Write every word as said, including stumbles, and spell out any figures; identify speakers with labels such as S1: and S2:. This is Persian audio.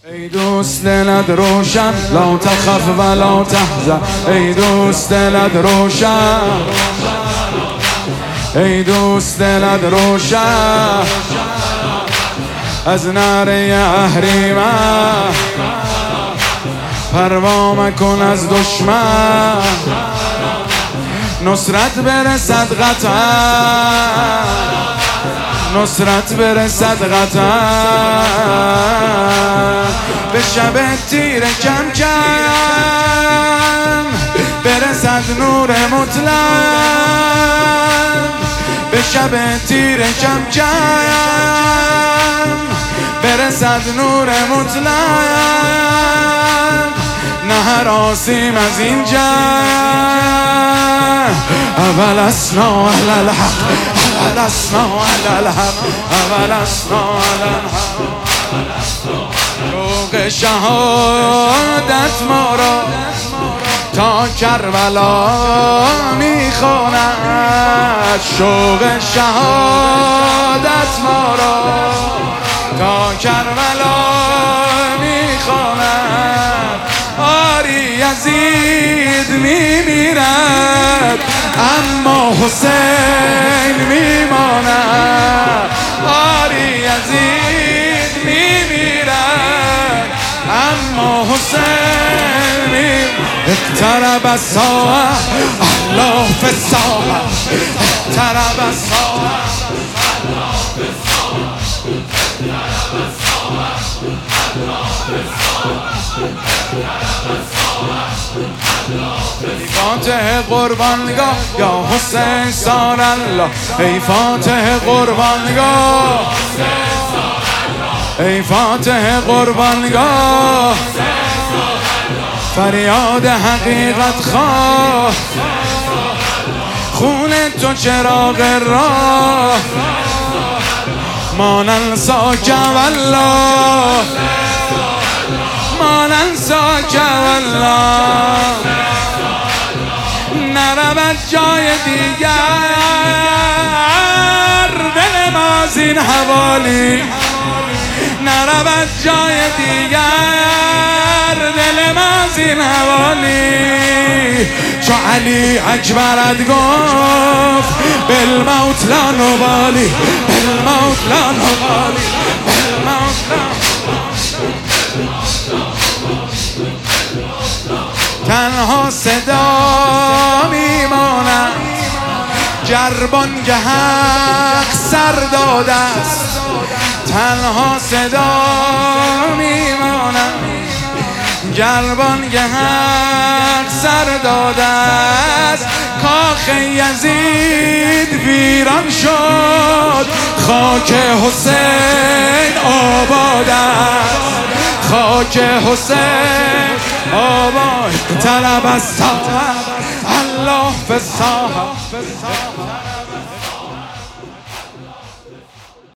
S1: ای دوست دلت روشن لا تخف ولا تحزن، ای دوست دلت روشن، ای دوست دلت روشن، از نعره اهریمن پروا مکن از دشمن، نصرت برسد قطعا، نصرت برسد قطعا، به شب تیر کم کم برسد نور مطلق، به شب تیر کم کم برسد نور مطلق، نه هراسیم از این جنگ، اول اسنا اهل الحق، اول اسنا اهل الحق، اول اسنا اهل الحق، شوق شهادت ما را تا کربلا میخواند، شوق شهادت ما را تا کربلا میخواند، آری یزید میمیرد اما حسین میماند، آری یزید میمیرد اما حسین میماند، اقترب الساعة الله فی الساعة، اقترب الساعة الله فی الساعة، اقترب الساعة الله فی الساعة، ای فاتح قربانگاه یا حسین سار الله، ای فاتح قربانگاه، ای فاتح قربانگاه، فریاد حقیقت خواه، خون تو چراغ راه، ما ننساک والله، ما ننساک والله، نرود جای دیگر دل ما زین حوالی، نرود جای دیگر دل ما زین حوالی، چو علی اکبرت گفت بالموت لا نبالی، بالموت لا نبالی، بالموت لا تنها صدا میماند گر بانگ حق سر داده است، تنها صدا میماند گر بانگ حق سر داده است، کاخ یزید ویران شد خاک حسین آباد است، خاک حسین آباد، طلب الساعة الله فی الساعة.